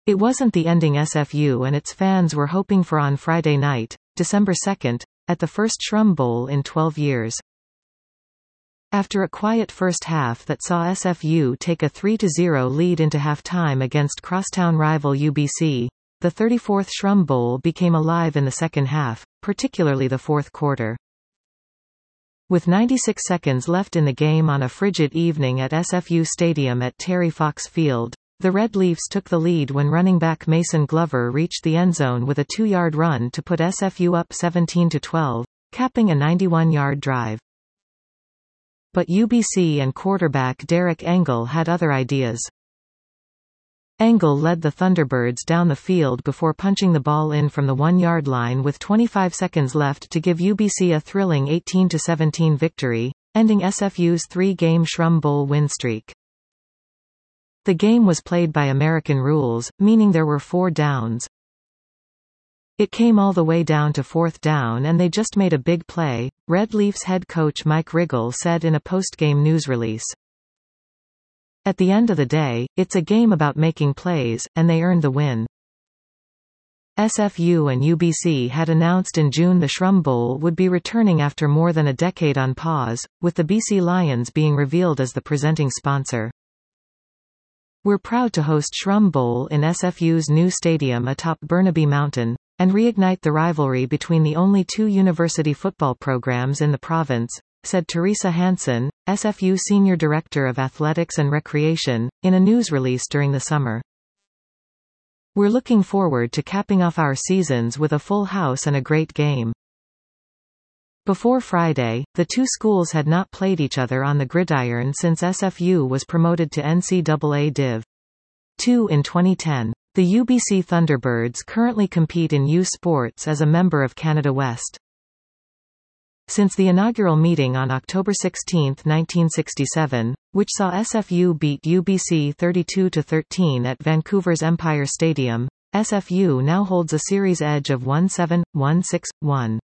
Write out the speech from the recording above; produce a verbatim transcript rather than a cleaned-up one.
It wasn't the ending S F U and its fans were hoping for on Friday night, December second, at the first Shrum Bowl in twelve years. After a quiet first half that saw S F U take a three to zero lead into halftime against crosstown rival U B C, the thirty-fourth Shrum Bowl became alive in the second half, particularly the fourth quarter. With ninety-six seconds left in the game on a frigid evening at S F U Stadium at Terry Fox Field, the Red Leafs took the lead when running back Mason Glover reached the endzone with a two-yard run to put S F U up seventeen to twelve, capping a ninety-one-yard drive. But U B C and quarterback Derek Engel had other ideas. Engel led the Thunderbirds down the field before punching the ball in from the one-yard line with twenty-five seconds left to give U B C a thrilling eighteen to seventeen victory, ending S F U's three-game Shrum Bowl win streak. The game was played by American rules, meaning there were four downs. It came all the way down to fourth down and they just made a big play, Red Leafs head coach Mike Riggle said in a post-game news release. At the end of the day, it's a game about making plays, and they earned the win. S F U and U B C had announced in June the Shrum Bowl would be returning after more than a decade on pause, with the B C Lions being revealed as the presenting sponsor. We're proud to host Shrum Bowl in S F U's new stadium atop Burnaby Mountain, and reignite the rivalry between the only two university football programs in the province, said Teresa Hansen, S F U Senior Director of Athletics and Recreation, in a news release during the summer. We're looking forward to capping off our seasons with a full house and a great game. Before Friday, the two schools had not played each other on the gridiron since S F U was promoted to N C double A Div two in twenty ten. The U B C Thunderbirds currently compete in U Sports as a member of Canada West. Since the inaugural meeting on October sixteenth nineteen sixty-seven, which saw S F U beat U B C thirty-two to thirteen at Vancouver's Empire Stadium, S F U now holds a series edge of one seven, one six, one.